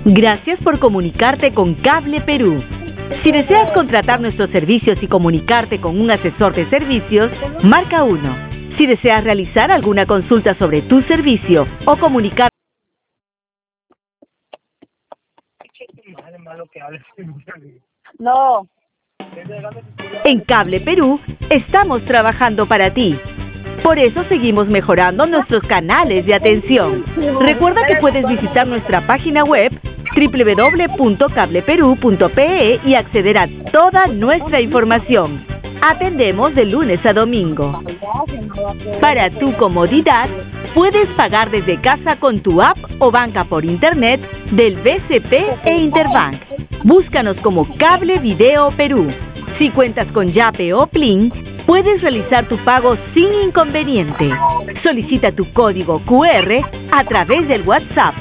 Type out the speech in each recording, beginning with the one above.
Gracias por comunicarte con Cable Perú. Si deseas contratar nuestros servicios y comunicarte con un asesor de servicios, marca 1. Si deseas realizar alguna consulta sobre tu servicio o comunicar... No. En Cable Perú estamos trabajando para ti. Por eso seguimos mejorando nuestros canales de atención. Recuerda que puedes visitar nuestra página web www.cableperú.pe y acceder a toda nuestra información. Atendemos de lunes a domingo. Para tu comodidad, puedes pagar desde casa con tu app o banca por internet del BCP e Interbank. Búscanos como Cable Video Perú. Si cuentas con Yape o Plin, puedes realizar tu pago sin inconveniente. Solicita tu código QR a través del WhatsApp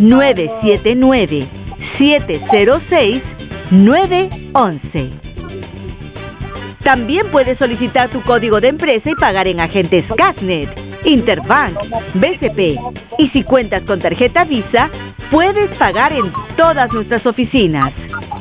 979-706-911. También puedes solicitar tu código de empresa y pagar en agentes Casnet, Interbank, BCP. Y si cuentas con tarjeta Visa, puedes pagar en todas nuestras oficinas.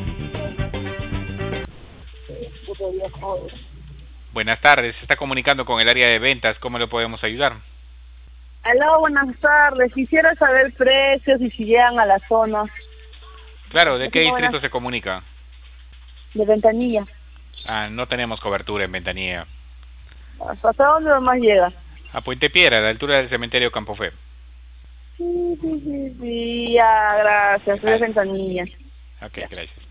Buenas tardes, se está comunicando con el área de ventas, ¿cómo le podemos ayudar? Aló, buenas tardes. Quisiera saber precios y si llegan a la zona. Claro, ¿de qué distrito se comunica? De Ventanilla. No tenemos cobertura en Ventanilla. ¿Hasta dónde más llega? A Puente Piedra, a la altura del cementerio Campo Fe. Sí, ya, gracias. Soy de Ventanilla. Ok, gracias.